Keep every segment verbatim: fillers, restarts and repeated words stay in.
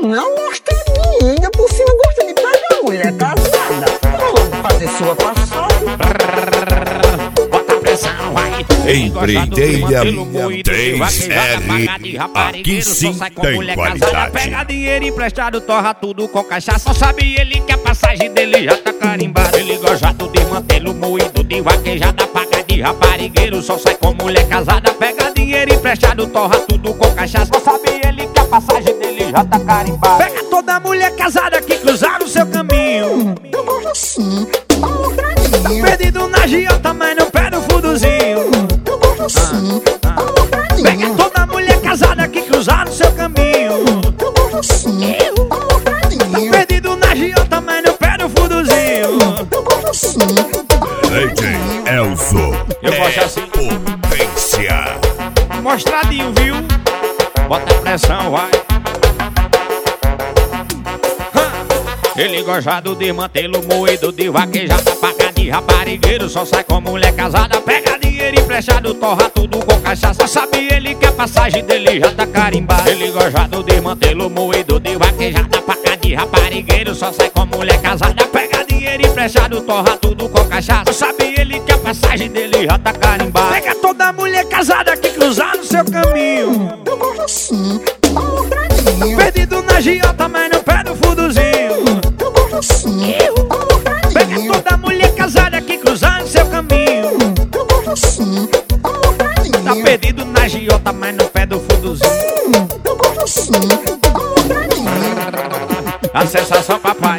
Não gosta de ainda por cima gosta de pegar mulher casada. Vamos fazer sua passagem. Bota pressão, vai. Empreiteira três R, aqui sim tem qualidade. Pega dinheiro emprestado, torra tudo com cachaça. Só sabe ele que a passagem dele já tá carimbada. Ele gosta de mantê-lo moído, de vaquejada, paga de raparigueiro. Só sai com mulher casada. Pega dinheiro emprestado, torra tudo com cachaça. Só sabe ele que a passagem dele já tá carimbada. Pega toda mulher casada que cruzar o seu caminho. Eu gosto assim, tá mostradinho. Perdido na giota, mas não pé no fudozinho. Eu gosto assim, tá mostradinho. Pega toda mulher casada que cruzar o seu caminho. Eu gosto assim, tá mostradinho. Perdido na giota, mas não pé no fudozinho. Eu gosto assim. D J Elzo, Eu gosto assim. potência. Mostradinho, viu? Bota pressão, vai. Ele gostado de mantê-lo moído, de vaquejada, paga de raparigueiro. Só sai com mulher casada. Pega dinheiro emprestado, torra tudo com cachaça. Sabe ele que a passagem dele já tá carimbada. Ele gostado de mantê-lo moído, de vaquejada, paga de raparigueiro. Só sai com mulher casada. Pega dinheiro emprestado, torra tudo com cachaça. Sabe ele que a passagem dele já tá carimbada. Pega toda mulher casada que cruzar no seu caminho. Eu gosto assim, tá mostradinho. Perdido na giota, mas não pé no fudozinho. Eu gosto assim, tá Pega mostradinho. toda mulher casada que cruzar no seu caminho. Eu gosto assim, tá mostradinho. Tá perdido na giota, mas no pé do fudozinho. Eu gosto assim, tá mostradinho. A sensação, papai.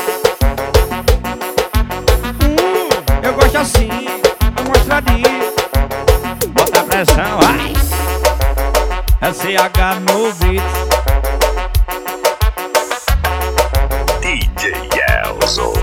Hum, eu gosto assim, tá mostradinho. Bota a pressão, vai. S H no beat. D J Elzo.